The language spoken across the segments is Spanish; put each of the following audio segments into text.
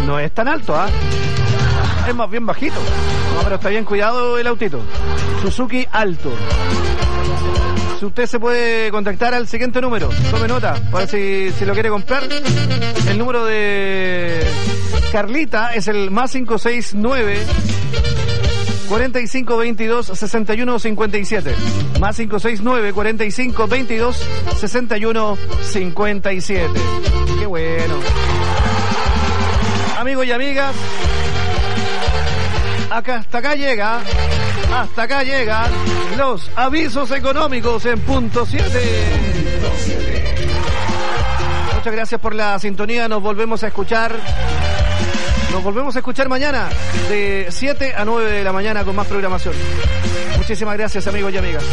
no es tan alto, ¿ah? Es más bien bajito. No, pero está bien cuidado el autito. Suzuki Alto. Si usted se puede contactar al siguiente número, tome nota, para si lo quiere comprar. El número de Carlita es el más 569 4522 6157. Más 569 4522 6157. Qué bueno. Amigos y amigas, hasta acá llegan los avisos económicos en punto 7. Muchas gracias por la sintonía. Nos volvemos a escuchar mañana de 7 a 9 de la mañana con más programación. Muchísimas gracias, amigos y amigas.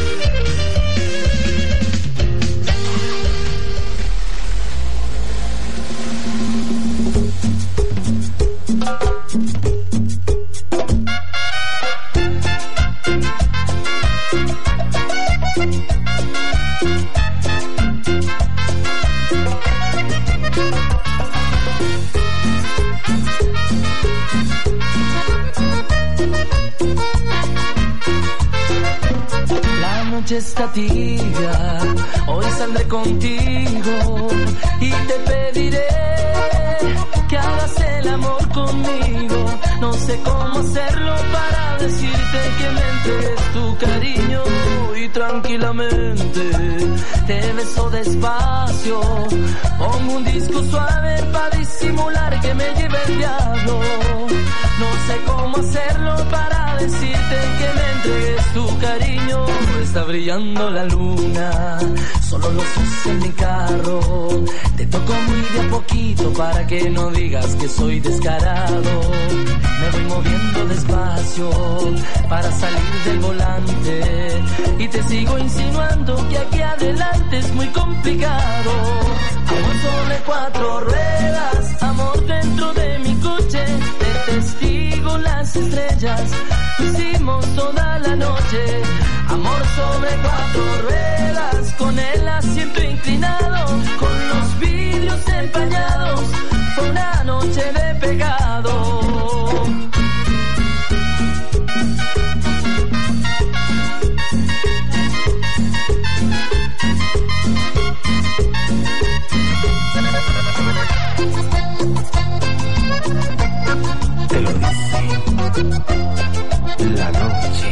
Está tibia, hoy saldré contigo y te pediré que hagas el amor conmigo. No sé cómo hacerlo para decirte que me entregues tu cariño y tranquilamente te beso despacio. Pongo un disco suave para disimular que me lleve el diablo. No sé cómo hacerlo para decirte que me entregues tu cariño. Está brillando la luna, solo los ojos en mi carro. Te toco muy de a poquito para que no digas que soy descarado. Me voy moviendo despacio para salir del volante y te sigo insinuando que aquí adelante es muy complicado. Amor sobre 4 ruedas, amor dentro de mi coche, de testigo las estrellas, lo hicimos toda la noche. Amor sobre 4 ruedas, con el asiento inclinado, con los vidrios empañados, fue una noche de pecado. Te lo dice la noche.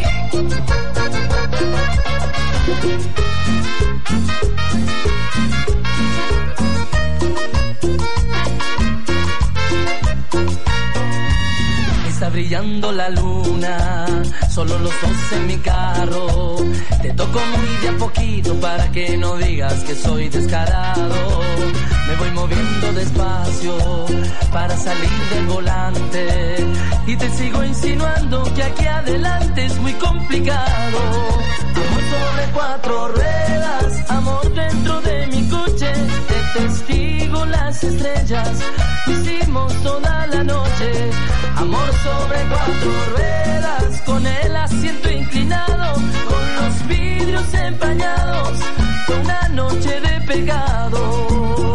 Está brillando la luna, solo los dos en mi carro. Te toco muy de a poquito para que no digas que soy descarado. Me voy moviendo despacio para salir del volante y te sigo insinuando que aquí adelante es muy complicado. Amor sobre 4 ruedas, amor dentro de mi coche, de testigo las estrellas, lo hicimos toda la noche. Amor sobre 4 ruedas, con el asiento inclinado, con los vidrios empañados, fue una noche de pecado.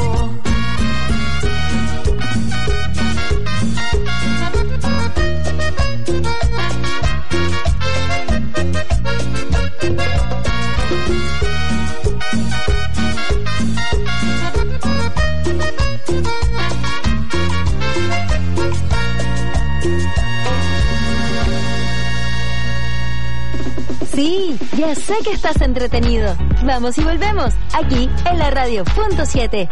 Sí, ya sé que estás entretenido. Vamos y volvemos, aquí en la radio punto 7.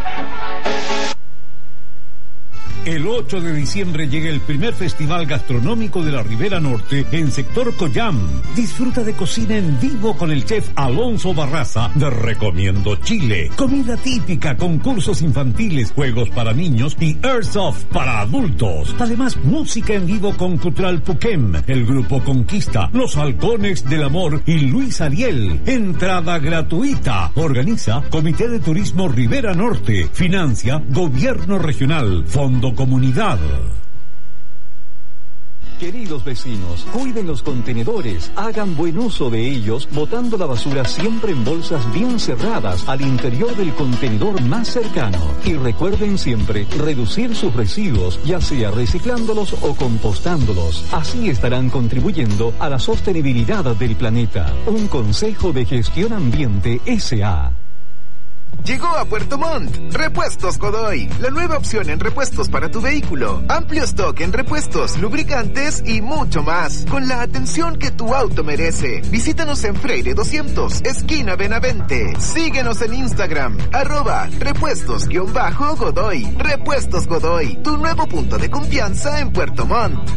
El 8 de diciembre llega el primer festival gastronómico de la Ribera Norte en sector Coyam. Disfruta de cocina en vivo con el chef Alonso Barraza de Recomiendo Chile. Comida típica, concursos infantiles, juegos para niños y airsoft para adultos. Además, música en vivo con Cultural Puquem, el Grupo Conquista, Los Halcones del Amor y Luis Ariel. Entrada gratuita. Organiza Comité de Turismo Ribera Norte. Financia Gobierno Regional. Fondo Comunidad. Queridos vecinos, cuiden los contenedores, hagan buen uso de ellos, botando la basura siempre en bolsas bien cerradas al interior del contenedor más cercano. Y recuerden siempre reducir sus residuos, ya sea reciclándolos o compostándolos. Así estarán contribuyendo a la sostenibilidad del planeta. Un consejo de Gestión Ambiente S.A. Llegó a Puerto Montt Repuestos Godoy, la nueva opción en repuestos para tu vehículo. Amplio stock en repuestos, lubricantes y mucho más, con la atención que tu auto merece. Visítanos en Freire 200, esquina Benavente. Síguenos en Instagram, @repuestos_Godoy. Repuestos Godoy, tu nuevo punto de confianza en Puerto Montt.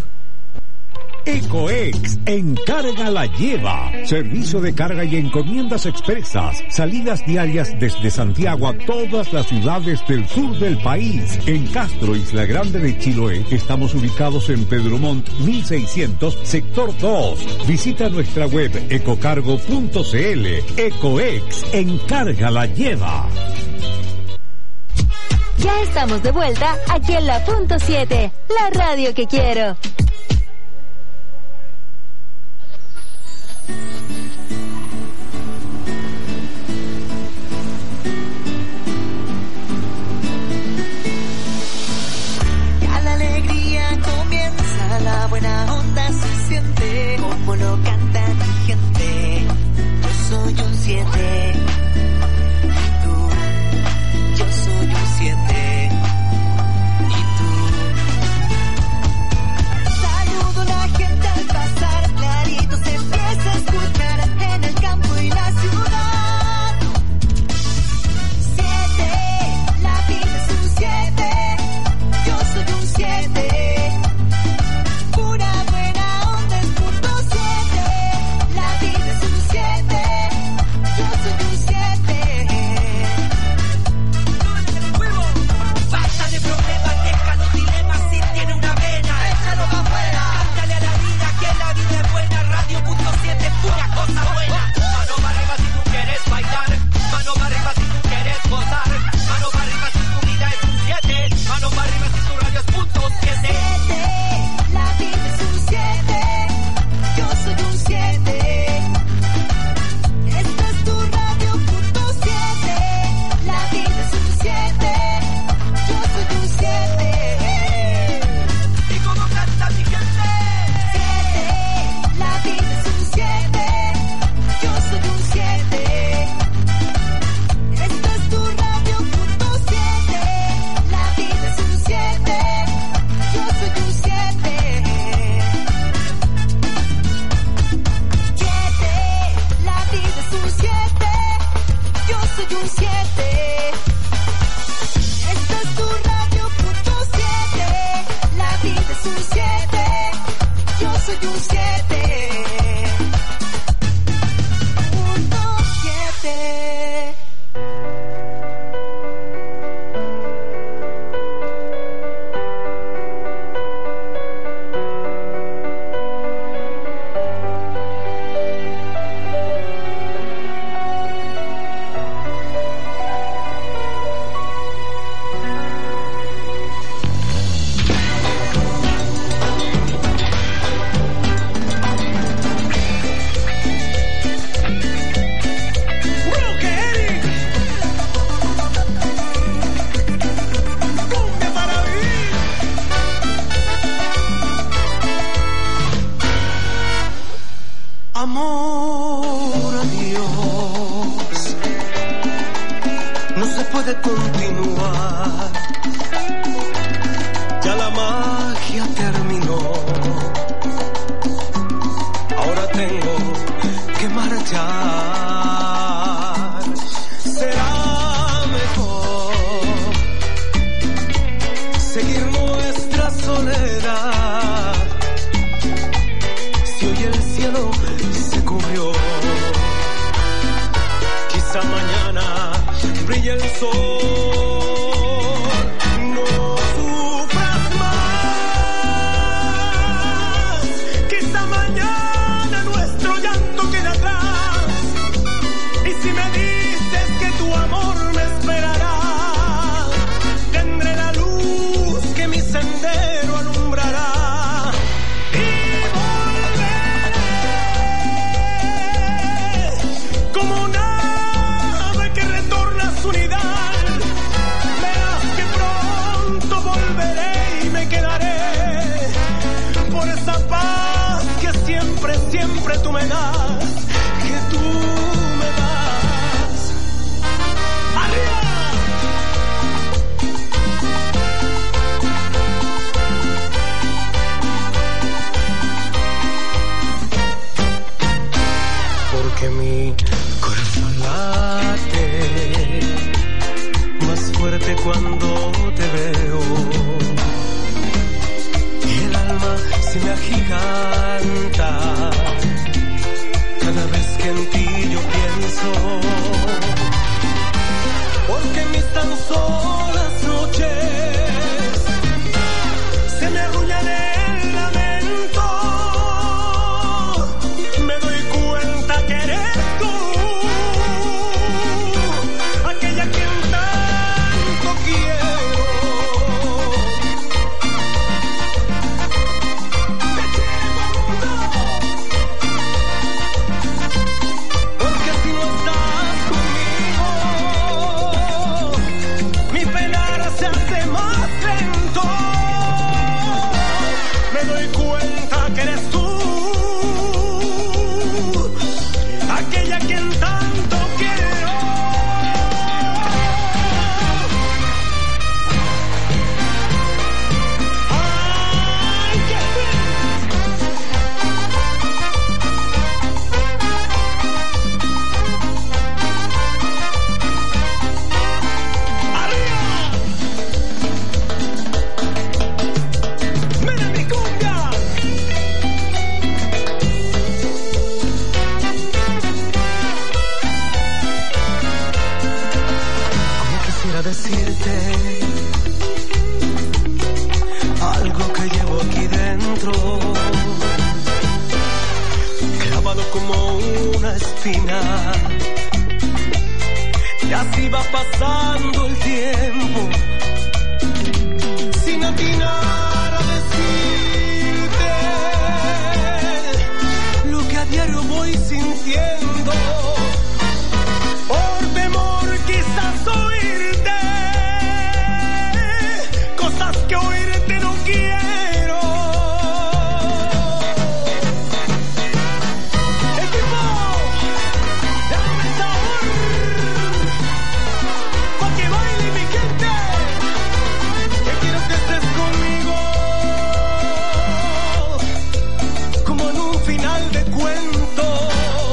Ecoex, encarga la lleva. Servicio de carga y encomiendas expresas. Salidas diarias desde Santiago a todas las ciudades del sur del país. En Castro, Isla Grande de Chiloé, estamos ubicados en Pedro Montt 1600, sector 2. Visita nuestra web ecocargo.cl. Ecoex, encarga la lleva. Ya estamos de vuelta aquí en la Punto 7, la radio que quiero. La buena onda se siente como lo canta mi gente. Yo soy un 7 y tú. Yo soy un 7 y tú. Saludo a la gente al pasar, clarito se empieza a escuchar en el campo y la ciudad. 7, la vida es un 7. Yo soy un 7. me quedaré por esa paz que siempre, siempre tú me das, que tú me das. ¡Arriba! Porque mi corazón late más fuerte cuando te veo y el alma se me agiganta cada vez que en ti yo pienso, porque en mis tan solas noches se me arrullan el lamento, me doy cuenta que eres tú aquella que tanto quiero. Porque si no estás conmigo, mi penar se hace más lento. Me doy cuenta que eres tú aquella quien tanto quiero. ¡Ay, qué bien! ¡Arriba! ¡Mira mi cumbia! Como quisiera decirte algo que llevo aquí dentro, clavado como una espina, y así va pasando el tiempo sin atinar a decirte lo que a diario voy sintiendo, por temor quizás oírte cosas que oírte no quiero. Equipo, dame sabor pa' que baile mi gente, que quiero que estés conmigo como en un final de cuentos,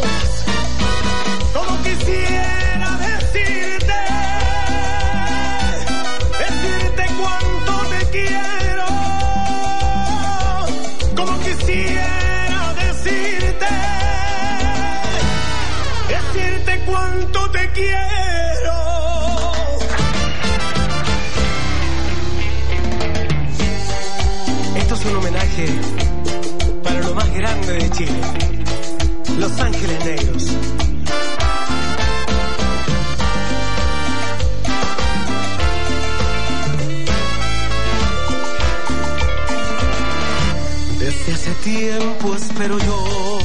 como quisiera decirte cuánto te quiero, como quisiera decirte cuánto te quiero. Esto es un homenaje para lo más grande de Chile, Los Ángeles Negros. Desde hace tiempo espero yo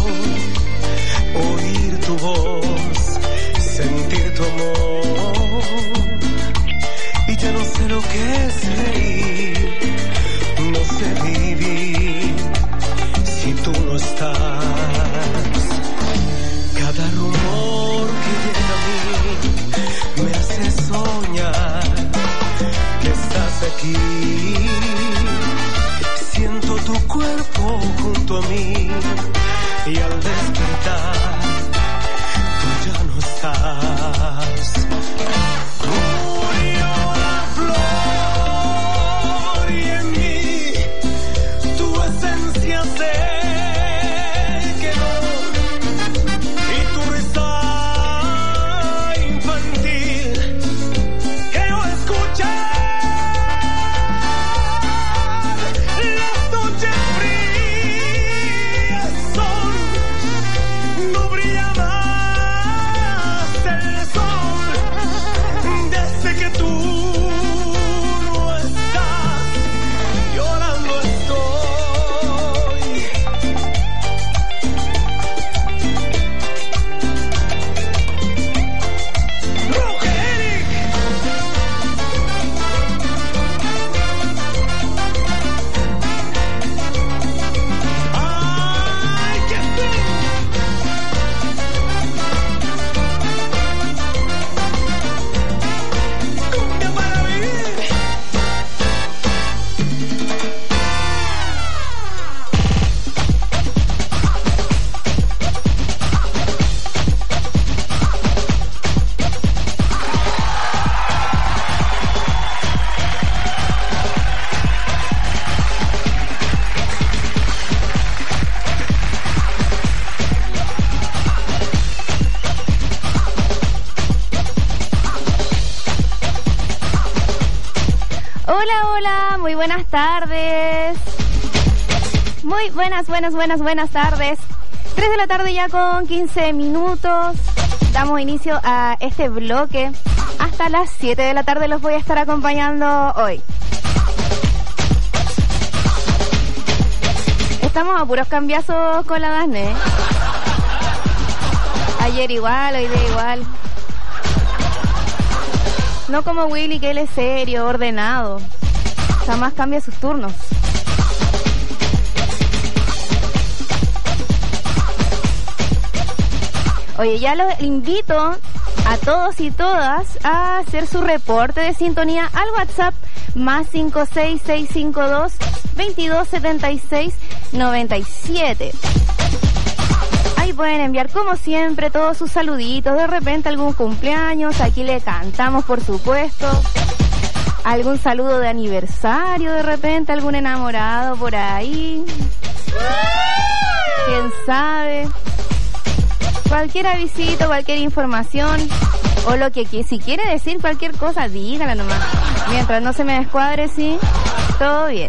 oír tu voz, sentir tu amor, y ya no sé lo que es reír, no sé vivir si tú no estás. Cada rumor que llega a mí me hace soñar que estás aquí. Siento tu cuerpo junto a mí y al despertar tú ya no estás. Murió la flor y en mí tu esencia se quedó, y tu risa infantil creo escuchar. Las noches frías son muy buenas tardes. Muy buenas tardes. 3 de la tarde ya con 15 minutos. Damos inicio a este bloque. Hasta las 7 de la tarde los voy a estar acompañando hoy. Estamos a puros cambiazos con la Dasne. Ayer igual, hoy día igual. No como Willy, que él es serio, ordenado. Jamás cambia sus turnos. Oye, ya los invito a todos y todas a hacer su reporte de sintonía al WhatsApp más 56652 2276 97. Ahí pueden enviar como siempre todos sus saluditos, de repente algún cumpleaños, aquí le cantamos por supuesto, algún saludo de aniversario, de repente algún enamorado por ahí, quién sabe, cualquier avisito, cualquier información o lo que si quiere decir cualquier cosa, dígala nomás, mientras no se me descuadre, sí, todo bien.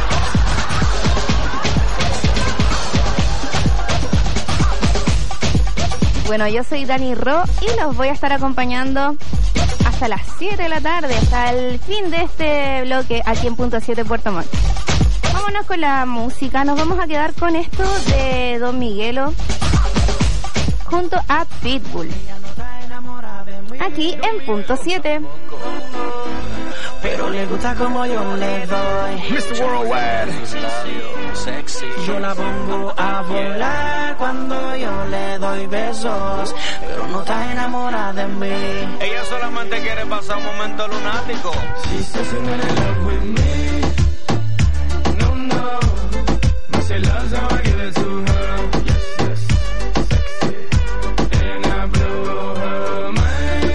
Bueno, yo soy Dani Ro y los voy a estar acompañando hasta las 7 de la tarde, hasta el fin de este bloque aquí en Punto 7 Puerto Montt. Vámonos con la música, nos vamos a quedar con esto de Don Miguelo junto a Pitbull. Aquí en Punto 7. Pero le gusta como yo le doy. Mr. Worldwide. Yo la pongo a volar cuando yo le doy besos, pero no está enamorada de mí. Ella solamente quiere pasar un momento lunático. She says she wanna love with me. No, no. But she loves how I give it to her. Yes, yes. Sexy. And I blow her mind.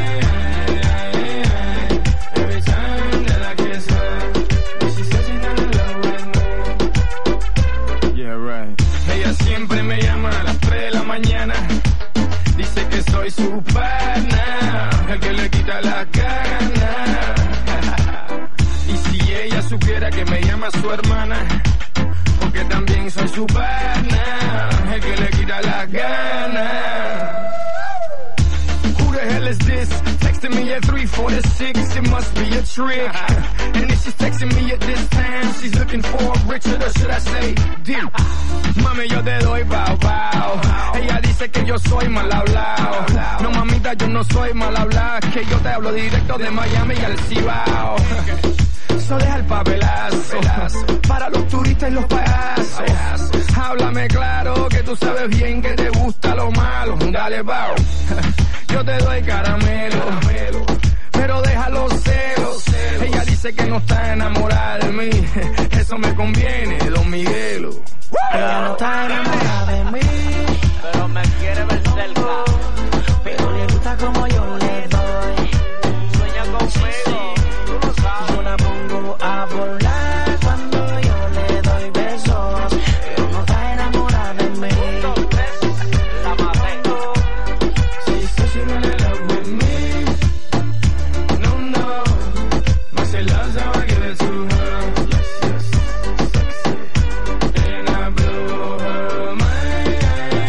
Every time that I kiss her. She says she's not in love with me. Yeah, right. Ella siempre me llama a las 3 de la mañana. Dice que soy su pana, el que le quita la gana. Y si ella supiera que me llama su hermana, porque también soy su pana, el que le quita la gana. Who the hell is this? Texting me at 3:46, it must be a trick. And if she's texting me at this time, she's looking for a Richard, or should I say, dear. Mami, yo te doy bow bow. Ella dice que yo soy mal hablado. No, mamita, yo no soy mal hablado, que yo te hablo directo de Miami y al Cibao. So deja el papelazo para los turistas y los payasos. Háblame claro que tú sabes bien que te gusta lo malo. Dale, bow. Yo te doy caramelo, pero deja los celos. Ella dice que no está enamorada de mí. Eso me conviene, Don Miguelo. Ella no está enamorada de mí, pero me quiere ver cerca. pero le gusta como yo le doy. Sueña conmigo, tú lo sabes. Yo la pongo a volar cuando yo le doy besos, pero no está enamorada de mí. La maté. She says she wanna love with me. No, no. But she loves how I give it to her. Yes, yes. Sexy. And I blow her mind.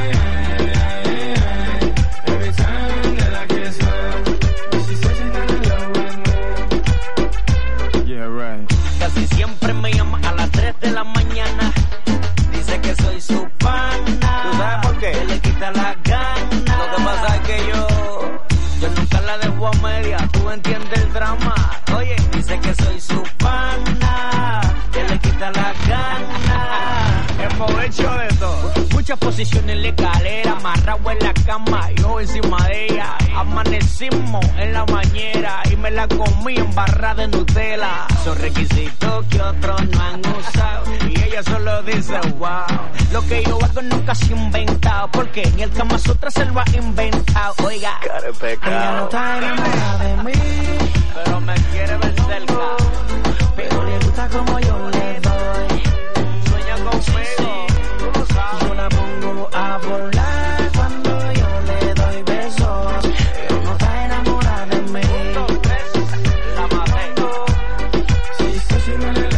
Every time that I kiss her. She says she's not in love with me. Yeah, right. Casi siempre me llama a las 3 de la mañana. Dice que soy su pana. ¿Tú sabes por qué? Que le quita la gana. Lo que pasa es que yo nunca la dejo a media. Tú entiendes el drama. Oye, dice que soy su pana. Que le quita la gana. Hemos hecho de todo. Muchas posiciones en la escalera, amarrado en la cama, yo encima de ella. Amanecimos en la bañera y me la comí en barra de Nutella. Son requisitos que otros no han usado y ella solo dice wow. Lo que yo hago nunca se ha inventado, porque ni el Kama Sutra se lo ha inventado. Oiga, Cara de pecado. Ella no está enamorada de mí, pero me quiere ver cerca. pero le gusta como yo le doy. Sueña conmigo, tú lo sabes. Yo la pongo a volar cuando yo le doy besos, pero no está enamorada de mí. La maté. She says she wanna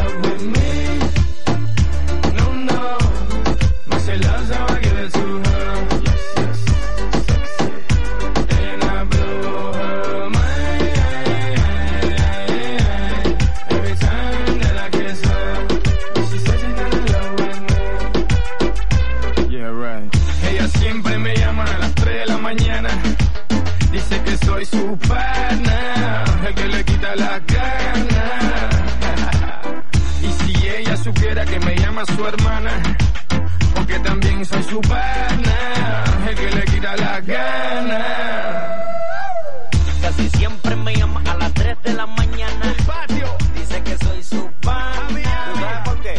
supiera que me llama su hermana, porque también soy su pana, el que le quita la gana. Casi siempre me llama a las 3 de la mañana. Patio. Dice que soy su pana. ¿Tú sabes por qué?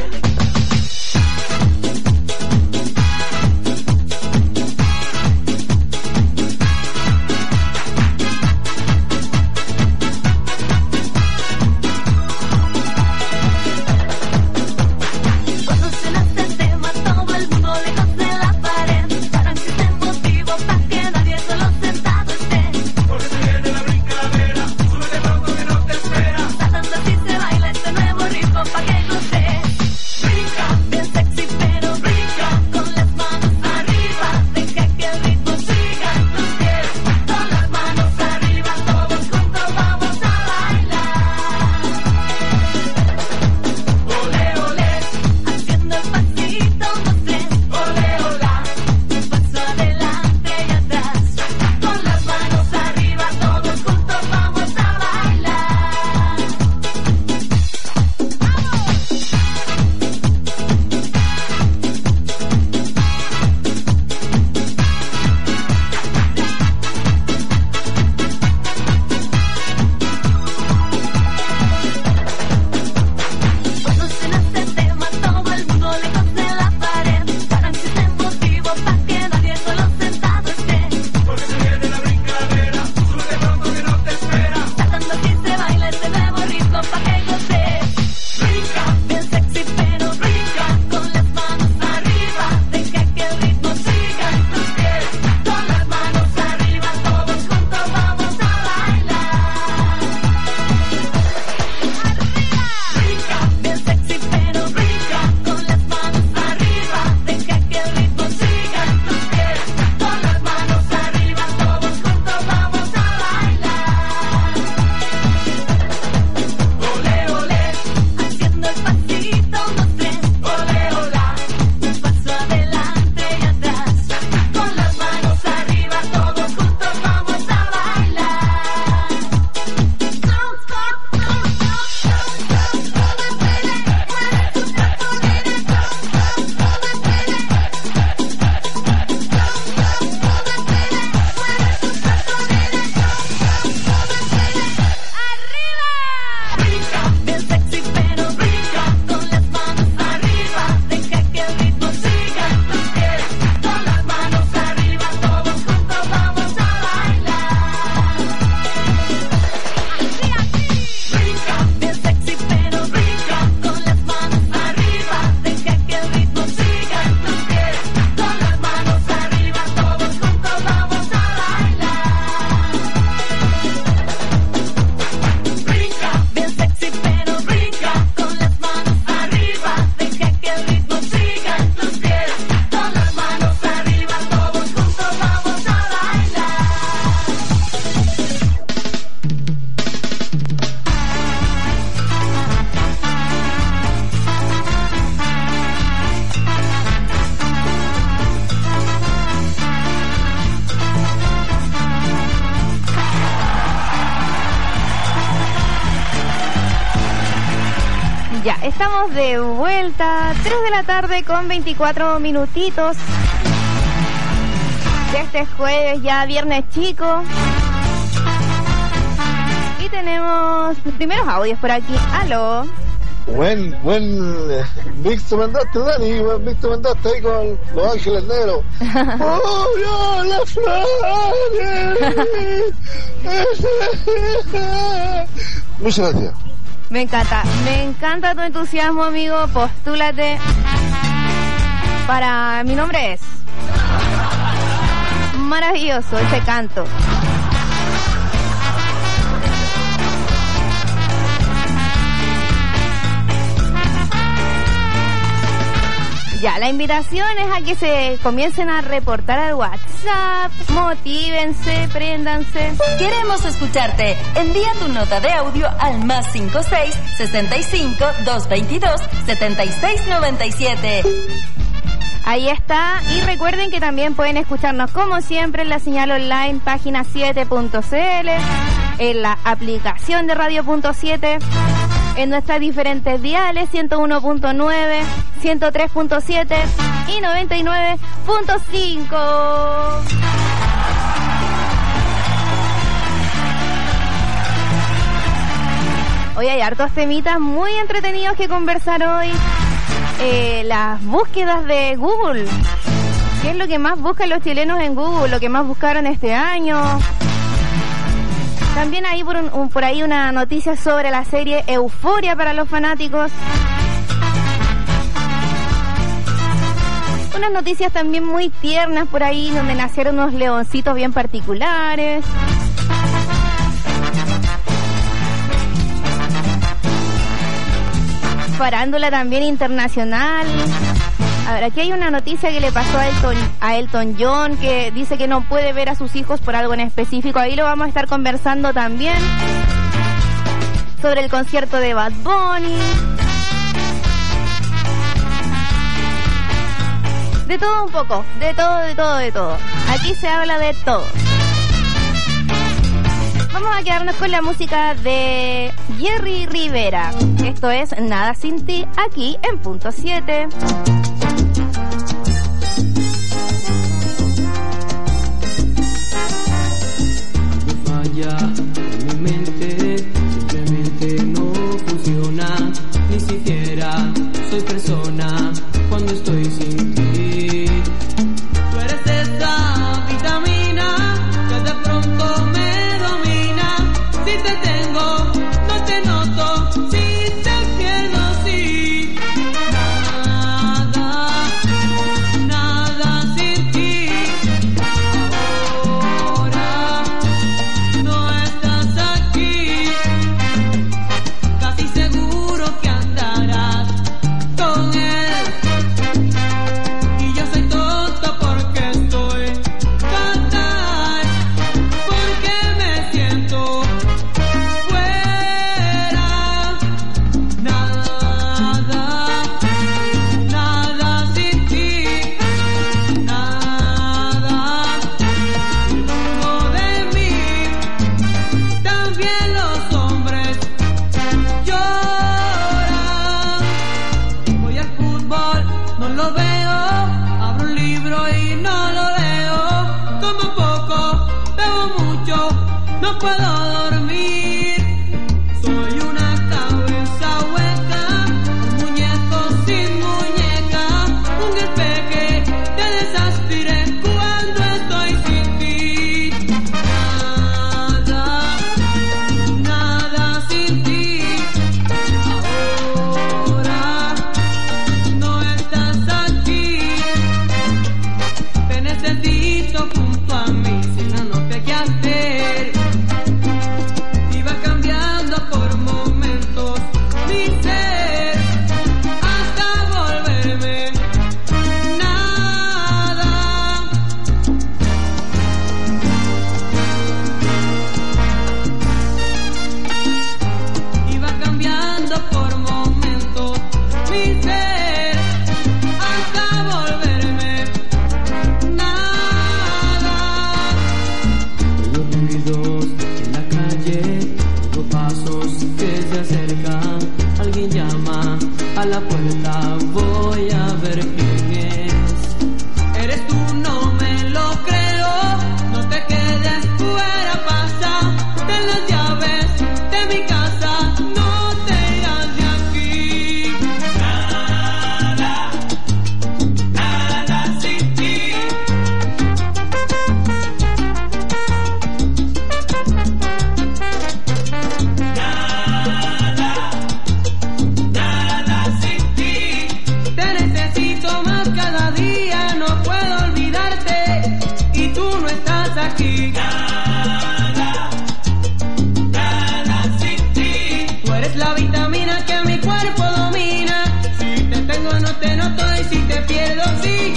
Ya, estamos de vuelta, 3 de la tarde con 24 minutitos. De este jueves, ya viernes chico. Y tenemos primeros audios por aquí. Aló. Buen mix te mandaste, Dani, buen mix te mandaste ahí con Los Ángeles Negros. ¡Oh, no, las flores! Muchas gracias. Me encanta tu entusiasmo, amigo. Postúlate. Mi nombre es maravilloso ese canto. Ya, la invitación es a que se comiencen a reportar al WhatsApp, motívense, préndanse. Queremos escucharte. Envía tu nota de audio al +56 65 222 7697. Ahí está, y recuerden que también pueden escucharnos como siempre en la señal online página 7.cl, en la aplicación de Radio.7 en nuestras diferentes diales, 101.9, 103.7 y 99.5. Hoy hay hartos temitas muy entretenidos que conversar hoy. Las búsquedas de Google. ¿Qué es lo que más buscan los chilenos en Google? Lo que más buscaron este año. También hay por ahí una noticia sobre la serie Euforia para los fanáticos. Unas noticias también muy tiernas por ahí, donde nacieron unos leoncitos bien particulares. Farándula también internacional. A ver, aquí hay una noticia que le pasó a Elton John, que dice que no puede ver a sus hijos por algo en específico. Ahí lo vamos a estar conversando también. Sobre el concierto de Bad Bunny. De todo un poco, de todo. Aquí se habla de todo. Vamos a quedarnos con la música de Jerry Rivera. Esto es Nada Sin Ti, aquí en Punto 7. Falla en mi mente, simplemente no funciona. Ni siquiera soy persona cuando estoy sin ti. Tú eres esa vitamina que de pronto me domina. Si te tengo, no te noto. Si te pierdo, sí. Nada sin ti. Ahora no estás aquí. Casi seguro que andarás con él. Y yo soy tonto porque estoy fatal. Porque me siento fuera. Nada sin ti. Nada de mí. También los hombres lloran. Voy al fútbol, no lo veo. Abro un libro y no lo leo. Como poco, bebo mucho, no puedo dormir. Soy una cabeza hueca, un muñeco sin muñeca, un espeje de desastre cuando estoy sin ti. Nada sin ti. Ahora no estás aquí. Te necesito junto a mí, si no, no sé qué hacer. Iba cambiando por momentos mi ser hasta volverme nada. Iba cambiando por momentos mi ser hasta volverme nada. Oigo ruidos en la calle, oigo pasos que se acercan. Alguien llama a la puerta, voy a ver quién es. Eres tú, no me lo creo. No te quedes fuera, pasa. Ten las llaves de mi casa, no te irás de aquí. Nada sin ti. Nada sin ti. Te necesito más cada día, no puedo olvidarte. Y tú no estás aquí. Nada sin ti. Tú eres la vitamina que mi cuerpo domina. Si te tengo, no te noto. Y si te pierdo, sí.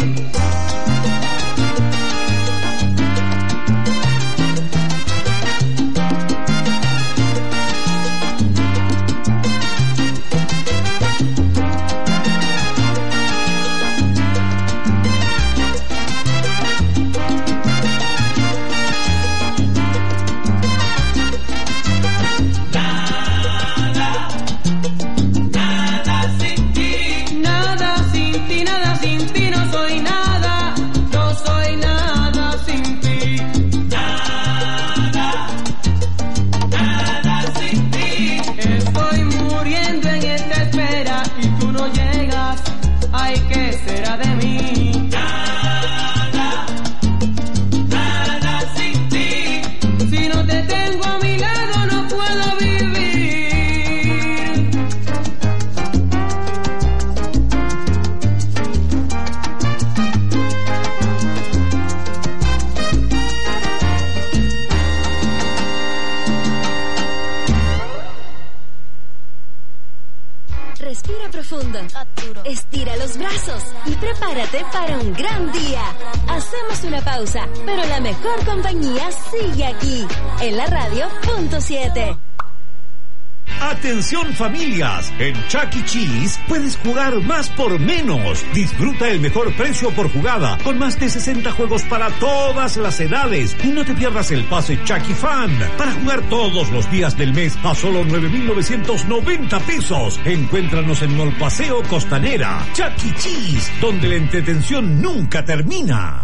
Estira los brazos y prepárate para un gran día. Hacemos una pausa, pero la mejor compañía sigue aquí, en la radio.7. Atención familias, en Chuck E. Cheese puedes jugar más por menos. Disfruta el mejor precio por jugada, con más de 60 juegos para todas las edades. Y no te pierdas el pase Chuck E. Fan, para jugar todos los días del mes a solo 9,990 pesos. Encuéntranos en Mall Paseo Costanera. Chuck E. Cheese, donde la entretención nunca termina.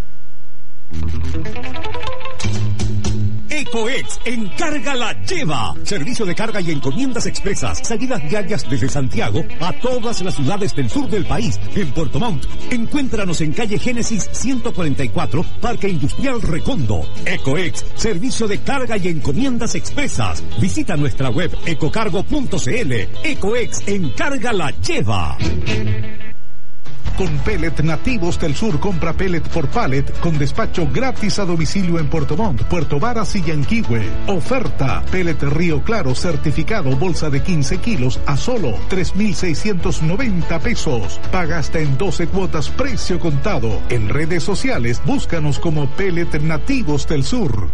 EcoEx Encarga la Lleva. Servicio de carga y encomiendas expresas. Salidas diarias desde Santiago a todas las ciudades del sur del país. En Puerto Montt, encuéntranos en calle Génesis 144, Parque Industrial Recondo. EcoEx, servicio de carga y encomiendas expresas. Visita nuestra web ecocargo.cl. EcoEx Encarga la Lleva. Con Pellet Nativos del Sur, compra pellet por pallet con despacho gratis a domicilio en Puerto Montt, Puerto Varas y Yanquihue. Oferta: pellet Río Claro certificado, bolsa de 15 kilos a solo 3,690 pesos. Paga hasta en 12 cuotas, precio contado. En redes sociales, búscanos como Pellet Nativos del Sur.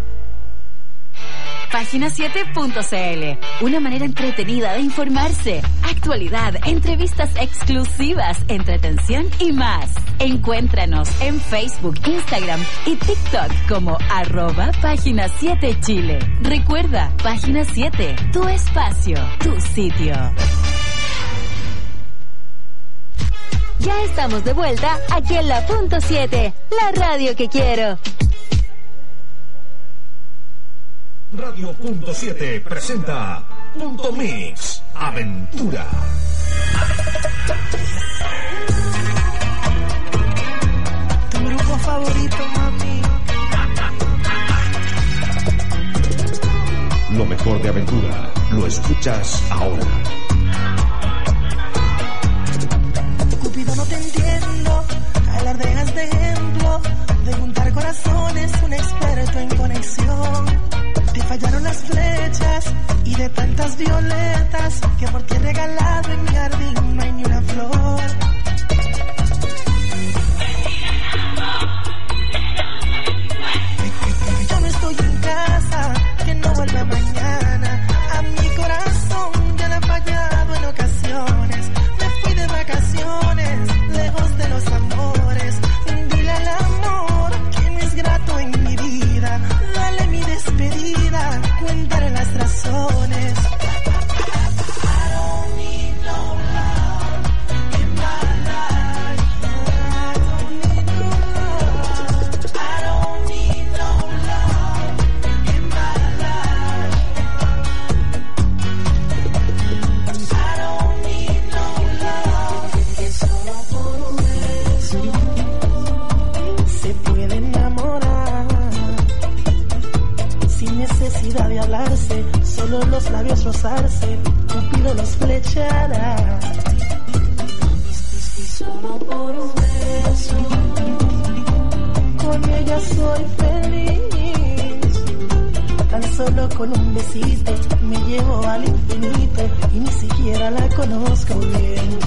Página7.cl, una manera entretenida de informarse, actualidad, entrevistas exclusivas, entretención y más. Encuéntranos en Facebook, Instagram y TikTok como @Página7Chile. Recuerda, Página 7, tu espacio, tu sitio. Ya estamos de vuelta aquí en la Punto 7, la radio que quiero. Radio.7 presenta Punto Mix Aventura. Tu grupo favorito, mami. Lo mejor de Aventura lo escuchas ahora. Cupido, no te entiendo. Alardeas de ejemplo, de juntar corazones, un experto en conexión. Te fallaron las flechas y de tantas violetas que por ti he regalado en mi jardín no hay ni una flor. Yo no estoy en casa, que no vuelva mañana. A mi corazón ya le ha fallado en ocasiones. Me fui de vacaciones, lejos de los amores. Dile al amor que no es grato en mi vida. Dale mi despedida, cuéntale las razones. De hablarse, solo los labios rozarse, Cupido los flechará. Y solo por un beso, con ella soy feliz. Tan solo con un besito me llevo al infinito y ni siquiera la conozco bien.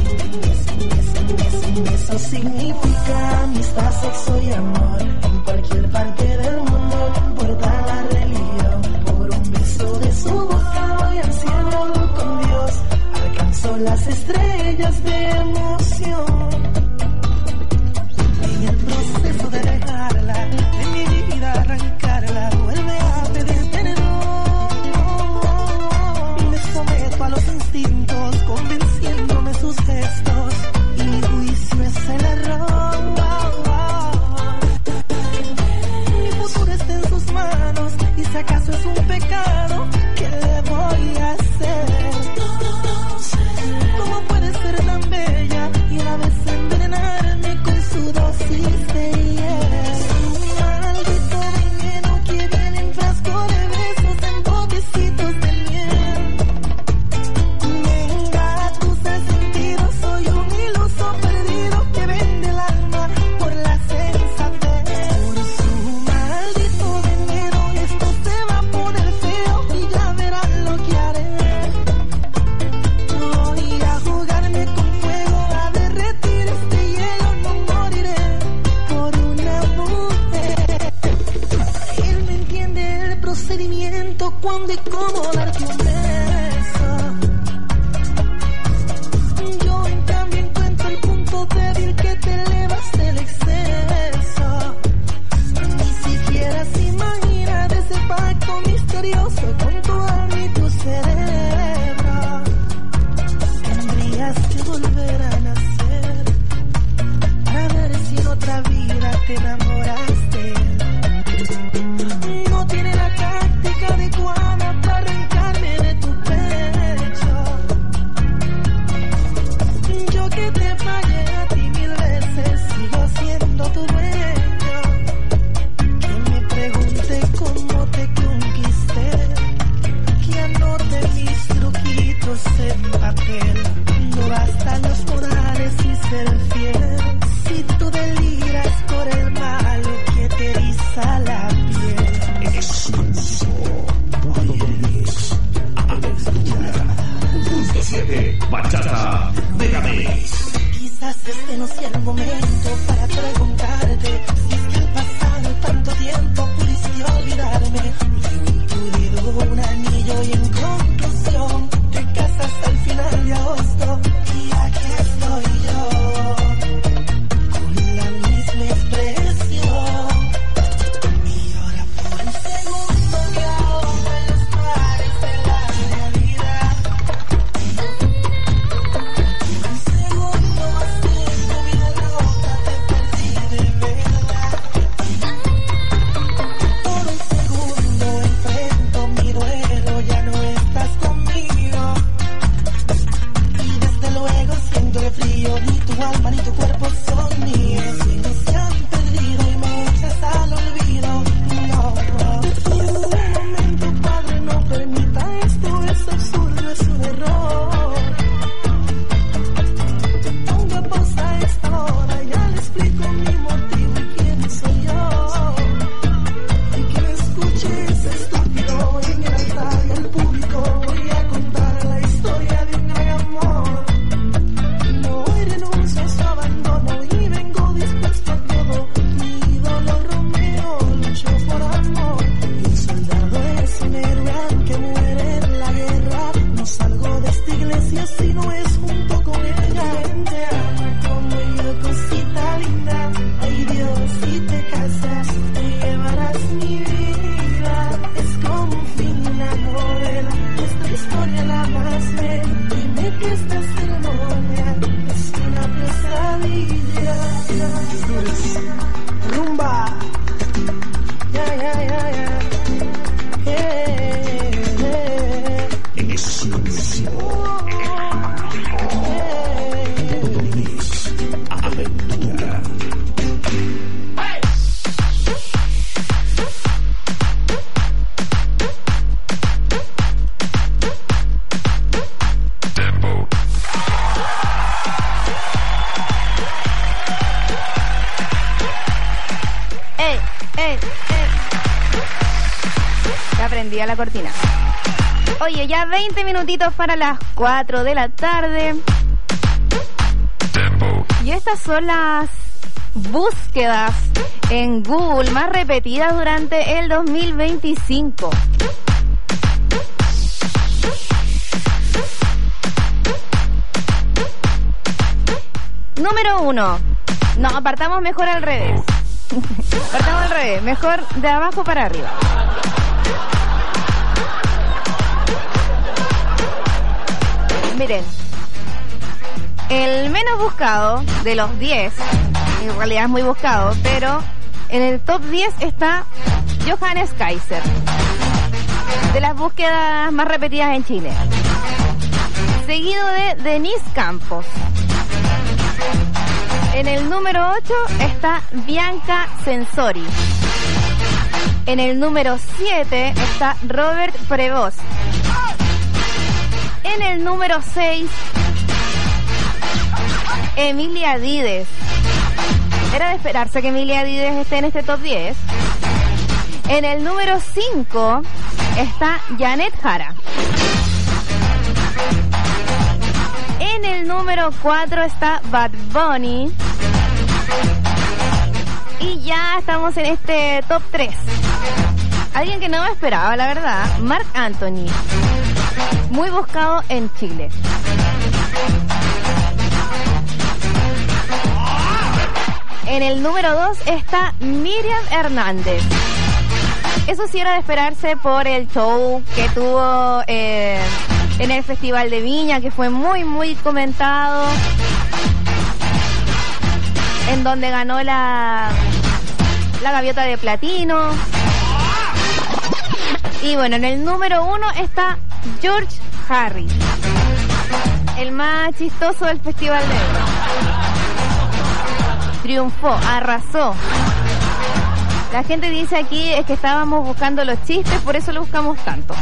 Eso significa amistad, sexo y amor en cualquier parte del mundo, no importa la religión. De su boca voy al cielo con Dios, alcanzó las estrellas de emoción. En el proceso de dejarla, de mi vida arrancarla, vuelve a pedir perdón. Me someto a los instintos, convenciéndome sus gestos, y mi juicio es el error. Mi futuro está en sus manos, y si acaso es un pecado, ¿qué le voy a hacer? ¿Cómo puede ser tan bello cuándo y cómo darte un beso. Yo en cambio encuentro el punto débil que te elevas del exceso. Ni siquiera se imagina de ese pacto misterioso con tu alma y tu cerebro. Tendrías que volver a nacer para ver si en otra vida te enamoraste. No tiene la táctica adecuada para arrancarme de tu pecho. Yo que te fallé a ti 1000 veces, sigo siendo tu dueño. Que me pregunte cómo te conquisté, que anote mis truquitos en papel. No bastan los modales y ser fiel, si tú deliras por el malo que te eriza la piel. Exclusivo. 7 Bachata Megamix. Quizás este no sea el momento para preguntarte si es que al pasar tanto tiempo pudiste olvidarme. Incluido un anillo y en conclusión te casas al final de agosto. Y aquí estoy yo, con la misma expresión. Y ahora por un segundo me ahogo en los mares de la realidad. Un segundo más de tu vida loca te perdí de verdad. Por un segundo enfrento mi duelo, ya no estás conmigo. Y desde luego siento el frío, ni tu alma ni tu cuerpo son míos. Si no se han perdido y me echas al olvido, no. Un momento, padre, no permita esto, es absurdo, es un error. Ponga pausa a esta hora, ya le explico mi motivo y quién soy yo. Y que me escuche ese estúpido en el altar y al público voy a contar la historia de un gran amor. No renuncio a su abandono y vengo dispuesto a todo. Mi ídolo Romeo luchó por amor. Y el soldado es un héroe que muere en la guerra. No salgo de esta iglesia si no es junto con ella. Te amo como yo, cosita linda. Ay Dios, si te casas te llevarás mi vida. Es como un fin de una novela, esta historia la más bella. Dime que esta ceremonia es una pesadilla. Rumba. Ya, ya, ya, ya. Exclusivo. Mix. Aventura. Ya aprendí a la cortina. Oye, ya 20 minutitos para las 4 de la tarde. Y estas son las búsquedas en Google más repetidas durante el 2025. Número 1. No, apartamos mejor al revés. Partamos al revés, mejor de abajo para arriba. Miren, el menos buscado de los 10, en realidad es muy buscado, pero en el top 10 está Johannes Kaiser, de las búsquedas más repetidas en Chile. Seguido de Denise Campos. En el número 8 está Bianca Sensori. En el número 7 está Robert Prevost. En el número 6, Emilia Dides. Era de esperarse que Emilia Dides esté en este top 10. En el número 5 está Janet Jara. En el número 4 está Bad Bunny. Y ya estamos en este top 3. Alguien que no me esperaba, la verdad. Marc Anthony. Muy buscado en Chile. En el número 2 está Miriam Hernández. Eso sí era de esperarse por el show que tuvo en el Festival de Viña, que fue muy, muy comentado. En donde ganó la gaviota de platino. Y bueno, en el número 1 está George Harris, el más chistoso del Festival de Viña. Triunfó, arrasó. La gente dice aquí es que estábamos buscando los chistes, por eso lo buscamos tanto.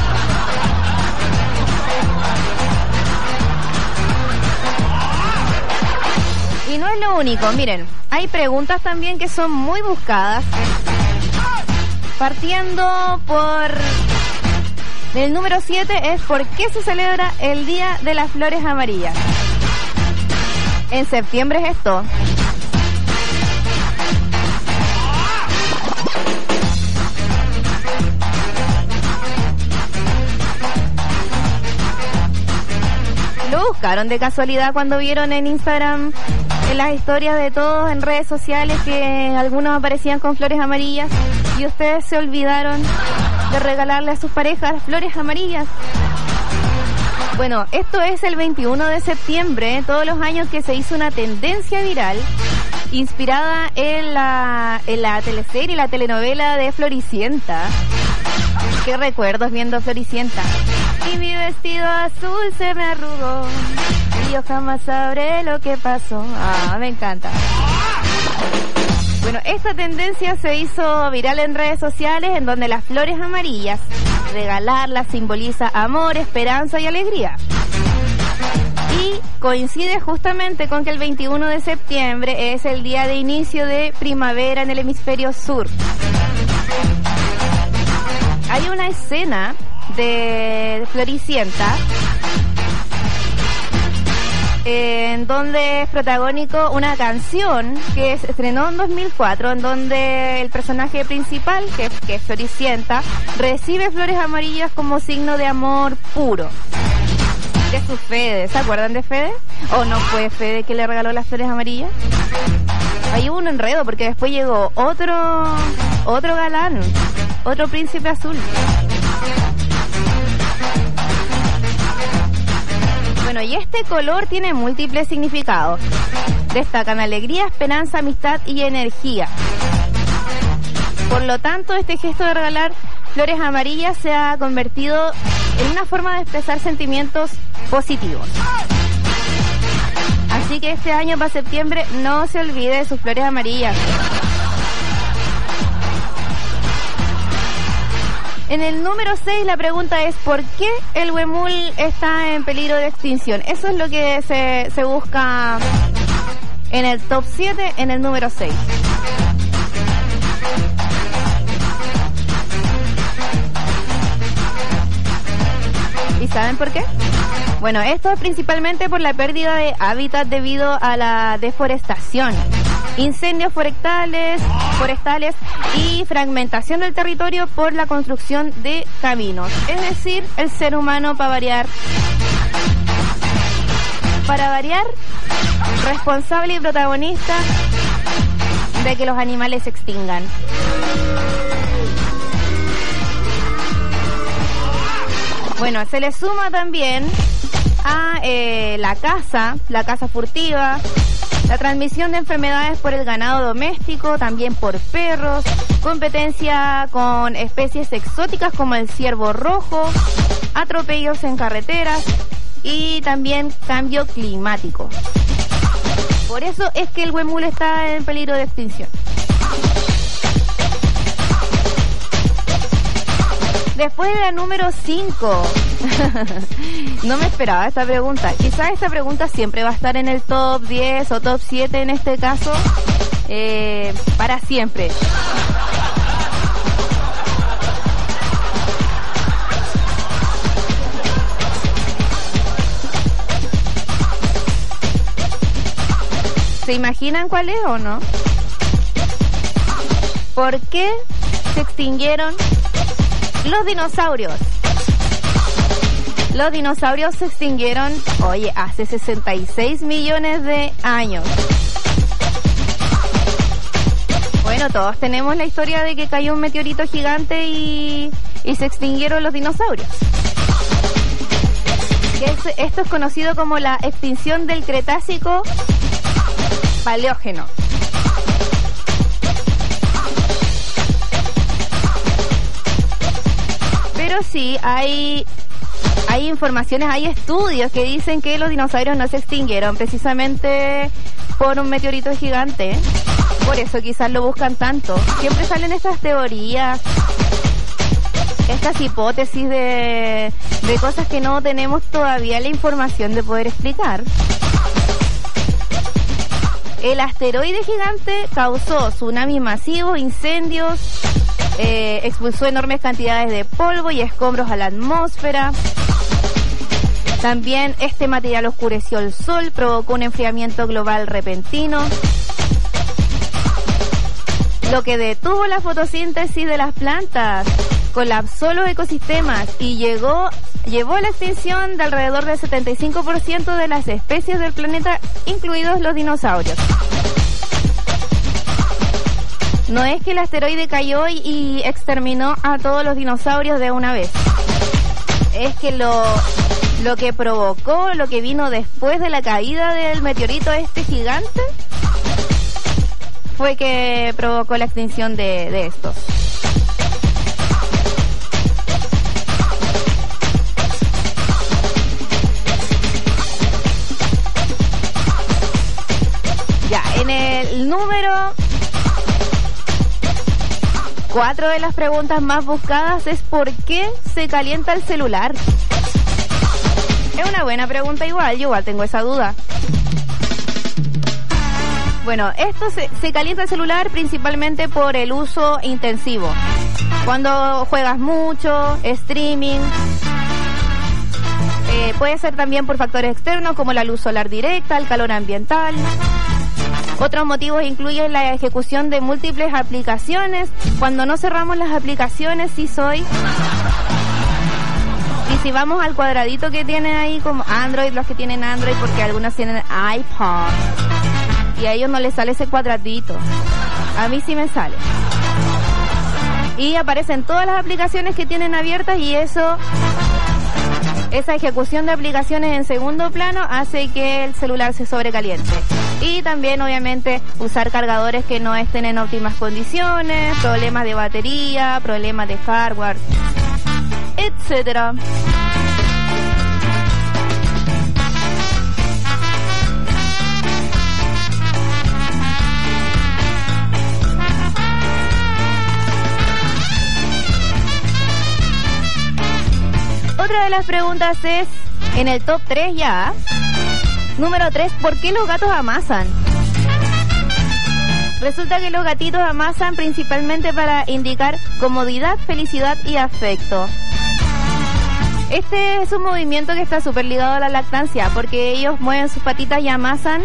Y no es lo único, miren, hay preguntas también que son muy buscadas. Partiendo por el número 7 es ¿por qué se celebra el Día de las Flores Amarillas? En septiembre es esto. Lo buscaron de casualidad cuando vieron en Instagram, en las historias de todos en redes sociales, que algunos aparecían con flores amarillas y ustedes se olvidaron de regalarle a sus parejas flores amarillas. Bueno, esto es el 21 de septiembre, todos los años que se hizo una tendencia viral inspirada en la teleserie, la telenovela de Floricienta. Qué recuerdos viendo Floricienta. Y mi vestido azul se me arrugó y yo jamás sabré lo que pasó. Me encanta. Bueno, esta tendencia se hizo viral en redes sociales, en donde las flores amarillas, regalarlas simboliza amor, esperanza y alegría. Y coincide justamente con que el 21 de septiembre es el día de inicio de primavera en el hemisferio sur. Hay una escena de Floricienta en donde es protagónico una canción que se estrenó en 2004, en donde el personaje principal, que es Floricienta, recibe flores amarillas como signo de amor puro de su Fede. ¿Se acuerdan de Fede? ¿O no fue Fede que le regaló las flores amarillas? Ahí hubo un enredo porque después llegó otro galán, otro príncipe azul. Bueno, y este color tiene múltiples significados. Destacan alegría, esperanza, amistad y energía. Por lo tanto, este gesto de regalar flores amarillas se ha convertido en una forma de expresar sentimientos positivos. Así que este año para septiembre no se olvide de sus flores amarillas. En el número 6 la pregunta es ¿por qué el huemul está en peligro de extinción? Eso es lo que se busca en el top 7, en el número 6. ¿Y saben por qué? Bueno, esto es principalmente por la pérdida de hábitat debido a la deforestación, incendios forestales y fragmentación del territorio por la construcción de caminos. Es decir, el ser humano, para variar, responsable y protagonista de que los animales se extingan. Bueno, se le suma también a la caza furtiva, la transmisión de enfermedades por el ganado doméstico, también por perros, competencia con especies exóticas como el ciervo rojo, atropellos en carreteras y también cambio climático. Por eso es que el huemul está en peligro de extinción. Después de la número 5, no me esperaba esta pregunta. Quizás esta pregunta siempre va a estar en el top 10 o top 7 en este caso, para siempre. ¿Se imaginan cuál es o no? ¿Por qué se extinguieron Los dinosaurios. Los dinosaurios se extinguieron, oye, hace 66 millones de años. Bueno, todos tenemos la historia de que cayó un meteorito gigante y se extinguieron los dinosaurios. Esto es conocido como la extinción del Cretácico Paleógeno. Pero sí, hay informaciones, hay estudios que dicen que los dinosaurios no se extinguieron precisamente por un meteorito gigante. Por eso quizás lo buscan tanto. Siempre salen estas teorías, estas hipótesis de cosas que no tenemos todavía la información de poder explicar. El asteroide gigante causó tsunamis masivos, incendios, expulsó enormes cantidades de polvo y escombros a la atmósfera. También este material oscureció el sol, provocó un enfriamiento global repentino, lo que detuvo la fotosíntesis de las plantas, colapsó los ecosistemas y llevó a la extinción de alrededor del 75% de las especies del planeta, incluidos los dinosaurios. No es que el asteroide cayó y exterminó a todos los dinosaurios de una vez. Es que lo que provocó, lo que vino después de la caída del meteorito este gigante, fue que provocó la extinción de estos. Ya, en el número 4 de las preguntas más buscadas es ¿por qué se calienta el celular? Es una buena pregunta igual, yo igual tengo esa duda. Bueno, esto se calienta el celular principalmente por el uso intensivo. Cuando juegas mucho, streaming. Puede ser también por factores externos como la luz solar directa, el calor ambiental. Otros motivos incluyen la ejecución de múltiples aplicaciones. Cuando no cerramos las aplicaciones, sí soy. Y si vamos al cuadradito que tiene ahí como Android, los que tienen Android, porque algunos tienen iPod, y a ellos no les sale ese cuadradito. A mí sí me sale. Y aparecen todas las aplicaciones que tienen abiertas y esa ejecución de aplicaciones en segundo plano hace que el celular se sobrecaliente. Y también, obviamente, usar cargadores que no estén en óptimas condiciones, problemas de batería, problemas de hardware, etcétera. Otra de las preguntas es, en el top 3 ya, número 3, ¿por qué los gatos amasan? Resulta que los gatitos amasan principalmente para indicar comodidad, felicidad y afecto. Este es un movimiento que está súper ligado a la lactancia, porque ellos mueven sus patitas y amasan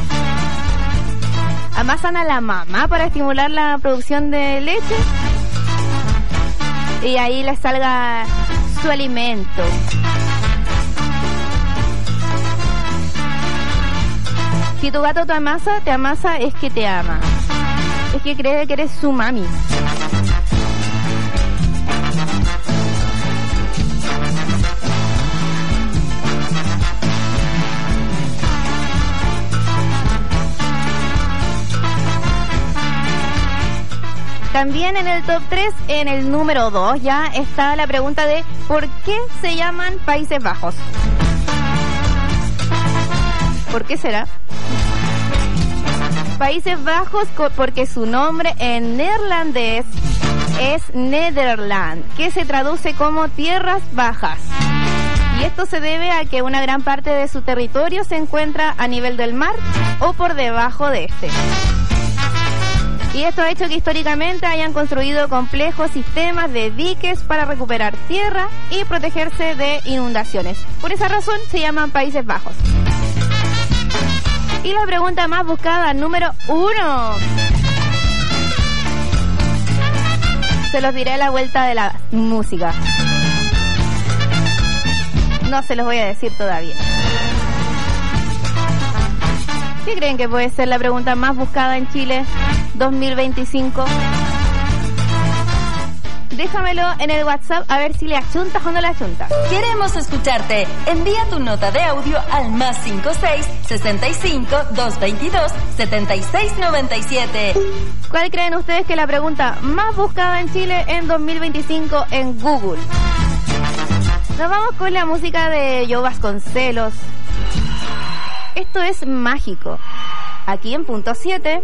a la mamá para estimular la producción de leche y ahí les salga su alimento. Si tu gato te amasa es que te ama. Es que cree que eres su mami. También en el top 3, en el número 2, ya está la pregunta de ¿por qué se llaman Países Bajos? ¿Por qué será? Países Bajos porque su nombre en neerlandés es Nederland, que se traduce como Tierras Bajas. Y esto se debe a que una gran parte de su territorio se encuentra a nivel del mar o por debajo de este. Y esto ha hecho que históricamente hayan construido complejos sistemas de diques para recuperar tierra y protegerse de inundaciones. Por esa razón se llaman Países Bajos. Y la pregunta más buscada, número 1. Se los diré a la vuelta de la música. No se los voy a decir todavía. ¿Qué creen que puede ser la pregunta más buscada en Chile 2025? Déjamelo en el WhatsApp a ver si le achuntas o no le achuntas. Queremos escucharte. Envía tu nota de audio al +56 65 222 7697. ¿Cuál creen ustedes que es la pregunta más buscada en Chile en 2025 en Google? Nos vamos con la música de Joe Vasconcelos. Esto es Mágico. Aquí en Punto 7.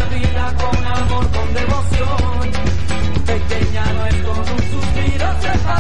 Pequeña no es con un suspiro se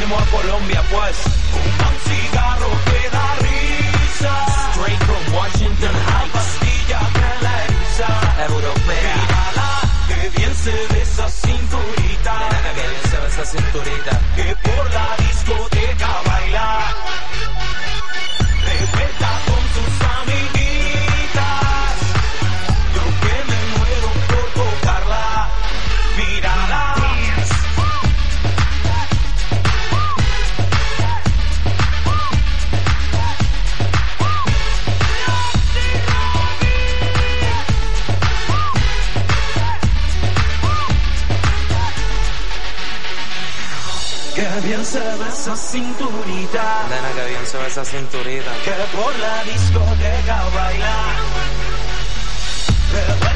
fuésemos a Colombia, pues. Fuma un cigarro que da risa. Straight from Washington Heights. Pastilla que la eriza. Europea. Mírala, que bien se ve esa cinturita. Mira que bien se ve esa cinturita. Que por la discoteca baila. Revuelta con sus amiguitas. Yo que me muero por tocarla. Mírala. Que bien se ve esa cinturita. Nena, que bien se ve esa cinturita. Que por la discoteca baila.